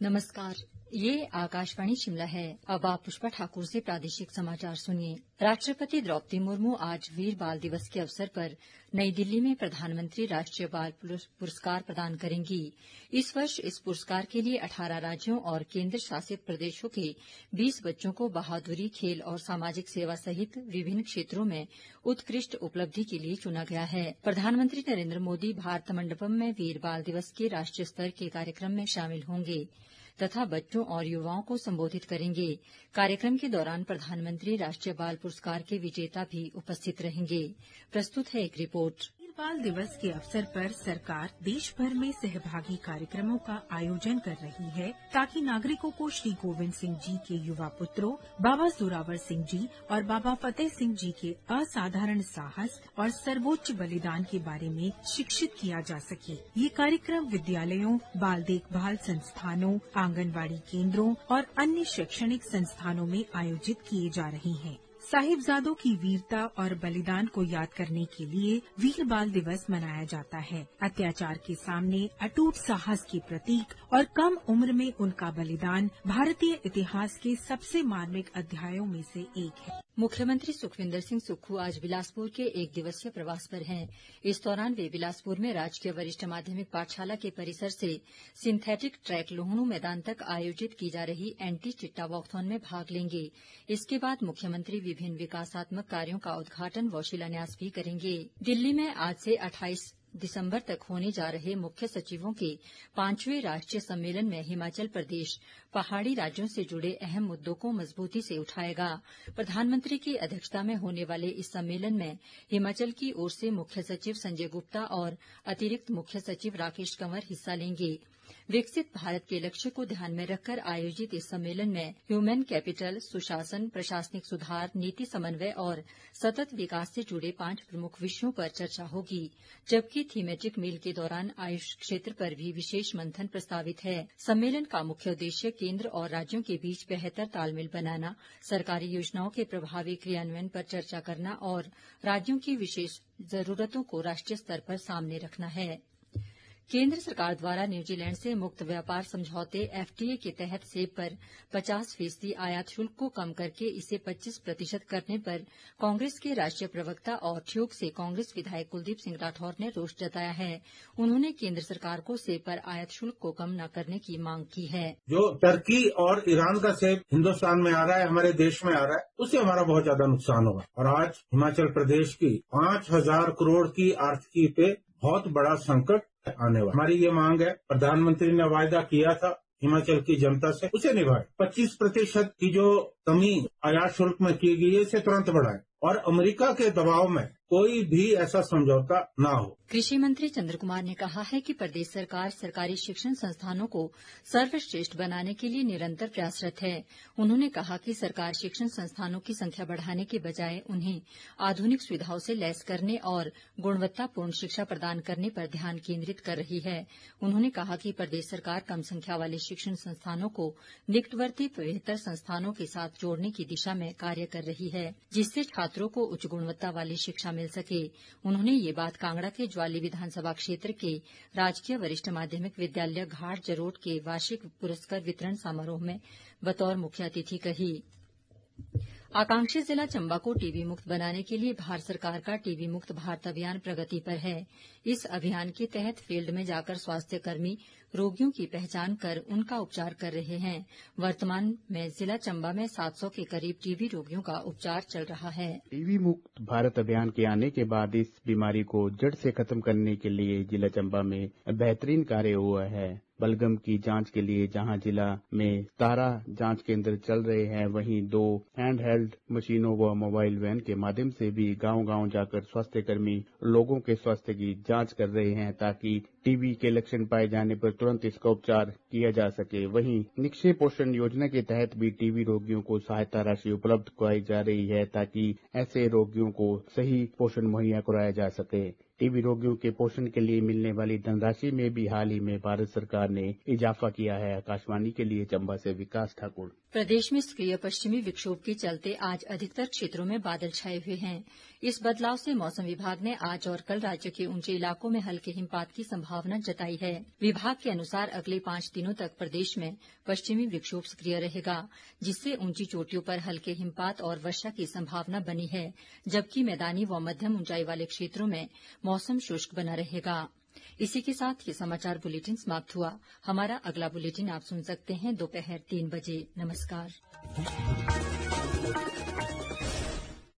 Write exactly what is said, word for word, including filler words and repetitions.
नमस्कार, ये आकाशवाणी शिमला है। अब आप पुष्पा ठाकुर से प्रादेशिक समाचार सुनिए। राष्ट्रपति द्रौपदी मुर्मू आज वीर बाल दिवस के अवसर पर नई दिल्ली में प्रधानमंत्री राष्ट्रीय बाल पुरस्कार प्रदान करेंगी। इस वर्ष इस पुरस्कार के लिए अठारह राज्यों और केंद्र शासित प्रदेशों के बीस बच्चों को बहादुरी, खेल और सामाजिक सेवा सहित विभिन्न क्षेत्रों में उत्कृष्ट उपलब्धि के लिए चुना गया है। प्रधानमंत्री नरेंद्र मोदी भारत मंडपम में वीर बाल दिवस के राष्ट्रीय स्तर के कार्यक्रम में शामिल होंगे तथा बच्चों और युवाओं को संबोधित करेंगे। कार्यक्रम के दौरान प्रधानमंत्री राष्ट्रीय बाल पुरस्कार के विजेता भी उपस्थित रहेंगे। प्रस्तुत है एक रिपोर्ट। बाल दिवस के अवसर पर सरकार देश भर में सहभागी कार्यक्रमों का आयोजन कर रही है ताकि नागरिकों को श्री गोविंद सिंह जी के युवा पुत्रों बाबा जोरावर सिंह जी और बाबा फतेह सिंह जी के असाधारण साहस और सर्वोच्च बलिदान के बारे में शिक्षित किया जा सके। ये कार्यक्रम विद्यालयों, बाल देखभाल संस्थानों, आंगनबाड़ी केंद्रों और अन्य शैक्षणिक संस्थानों में आयोजित किए जा रहे हैं। साहिबजादों की वीरता और बलिदान को याद करने के लिए वीर बाल दिवस मनाया जाता है। अत्याचार के सामने अटूट साहस के प्रतीक और कम उम्र में उनका बलिदान भारतीय इतिहास के सबसे मार्मिक अध्यायों में से एक है। मुख्यमंत्री सुखविंदर सिंह सुक्खू आज बिलासपुर के एक दिवसीय प्रवास पर हैं। इस दौरान वे बिलासपुर में राजकीय वरिष्ठ माध्यमिक पाठशाला के परिसर से सिंथेटिक ट्रैक लोहणू मैदान तक आयोजित की जा रही एंटी चिट्टा वॉकथॉन में भाग लेंगे। इसके बाद मुख्यमंत्री विभिन्न विकासात्मक कार्यों का उद्घाटन व शिलान्यास भी करेंगे। दिल्ली में आज से अट्ठाईस दिसंबर तक होने जा रहे मुख्य सचिवों के पांचवें राष्ट्रीय सम्मेलन में हिमाचल प्रदेश पहाड़ी राज्यों से जुड़े अहम मुद्दों को मजबूती से उठाएगा। प्रधानमंत्री की अध्यक्षता में होने वाले इस सम्मेलन में हिमाचल की ओर से मुख्य सचिव संजय गुप्ता और अतिरिक्त मुख्य सचिव राकेश कंवर हिस्सा लेंगे। विकसित भारत के लक्ष्य को ध्यान में रखकर आयोजित इस सम्मेलन में ह्यूमन कैपिटल, सुशासन, प्रशासनिक सुधार, नीति समन्वय और सतत विकास से जुड़े पांच प्रमुख विषयों पर चर्चा होगी, जबकि थीमेटिक मील के दौरान आयुष क्षेत्र पर भी विशेष मंथन प्रस्तावित है। सम्मेलन का मुख्य उद्देश्य केंद्र और राज्यों के बीच बेहतर तालमेल बनाना, सरकारी योजनाओं के प्रभावी क्रियान्वयन पर चर्चा करना और राज्यों की विशेष जरूरतों को राष्ट्रीय स्तर पर सामने रखना है। केंद्र सरकार द्वारा न्यूजीलैंड से मुक्त व्यापार समझौते एफटीए के तहत सेब पर पचास फीसदी आयात शुल्क को कम करके इसे पच्चीस प्रतिशत करने पर कांग्रेस के राष्ट्रीय प्रवक्ता और ठियोग से कांग्रेस विधायक कुलदीप सिंह राठौर ने रोष जताया है। उन्होंने केंद्र सरकार को सेब पर आयात शुल्क को कम न करने की मांग की है। जो टर्की और ईरान का सेब हिंदुस्तान में आ रहा है, हमारे देश में आ रहा है, उससे हमारा बहुत ज्यादा नुकसान होगा और आज हिमाचल प्रदेश की पांच हजार करोड़ की आर्थिकी पे बहुत बड़ा संकट आने वाला। हमारी ये मांग है, प्रधानमंत्री ने वायदा किया था हिमाचल की जनता से, उसे निभाए। पच्चीस प्रतिशत की जो कमी आयात शुल्क में की गई है, इसे तुरंत बढ़ाए और अमेरिका के दबाव में कोई भी ऐसा समझौता ना हो। कृषि मंत्री चंद्र कुमार ने कहा है कि प्रदेश सरकार सरकारी शिक्षण संस्थानों को सर्वश्रेष्ठ बनाने के लिए निरंतर प्रयासरत है। उन्होंने कहा कि सरकार शिक्षण संस्थानों की संख्या बढ़ाने के बजाय उन्हें आधुनिक सुविधाओं से लैस करने और गुणवत्तापूर्ण शिक्षा प्रदान करने पर ध्यान केंद्रित कर रही है। उन्होंने कहा कि प्रदेश सरकार कम संख्या वाले शिक्षण संस्थानों को निकटवर्ती बेहतर संस्थानों के साथ जोड़ने की दिशा में कार्य कर रही है, जिससे छात्रों को उच्च गुणवत्ता वाली शिक्षा मिल सके। उन्होंने ये बात कांगड़ा के ज्वाली विधानसभा क्षेत्र के राजकीय वरिष्ठ माध्यमिक विद्यालय घाट जरोट के वार्षिक पुरस्कार वितरण समारोह में बतौर मुख्य अतिथि कही। आकांक्षी जिला चंबा को टीबी मुक्त बनाने के लिए भारत सरकार का टीबी मुक्त भारत अभियान प्रगति पर है। इस अभियान के तहत फील्ड में जाकर स्वास्थ्य कर्मी रोगियों की पहचान कर उनका उपचार कर रहे हैं। वर्तमान में जिला चंबा में सात सौ के करीब टीबी रोगियों का उपचार चल रहा है। टीबी मुक्त भारत अभियान के आने के बाद इस बीमारी को जड़ से खत्म करने के लिए जिला चंबा में बेहतरीन कार्य हुआ है। बलगम की जांच के लिए जहां जिला में सतारह जांच केंद्र चल रहे हैं, वहीं दो हैंड हेल्ड मशीनों व मोबाइल वैन के माध्यम से भी गांव-गांव जाकर स्वास्थ्य कर्मी लोगों के स्वास्थ्य की जांच कर रहे हैं, ताकि टीबी के लक्षण पाए जाने पर तुरंत इसका उपचार किया जा सके। वहीं निक्षय पोषण योजना के तहत भी टीबी रोगियों को सहायता राशि उपलब्ध कराई जा रही है, ताकि ऐसे रोगियों को सही पोषण मुहैया कराया जा सके। टीबी रोगियों के पोषण के लिए मिलने वाली धनराशि में भी हाल ही में भारत सरकार ने इजाफा किया है। आकाशवाणी के लिए चंबा से विकास ठाकुर। प्रदेश में सक्रिय पश्चिमी विक्षोभ के चलते आज अधिकतर क्षेत्रों में बादल छाए हुए हैं। इस बदलाव से मौसम विभाग ने आज और कल राज्य के ऊंचे इलाकों में हल्के हिमपात की संभावना जताई है। विभाग के अनुसार अगले पांच दिनों तक प्रदेश में पश्चिमी विक्षोभ सक्रिय रहेगा, जिससे ऊंची चोटियों पर हल्के हिमपात और वर्षा की संभावना बनी है, जबकि मैदानी व मध्यम ऊंचाई वाले क्षेत्रों में मौसम शुष्क बना रहेगा। इसी के साथ ये समाचार बुलेटिन समाप्त हुआ। हमारा अगला बुलेटिन आप सुन सकते हैं दोपहर तीन बजे। नमस्कार।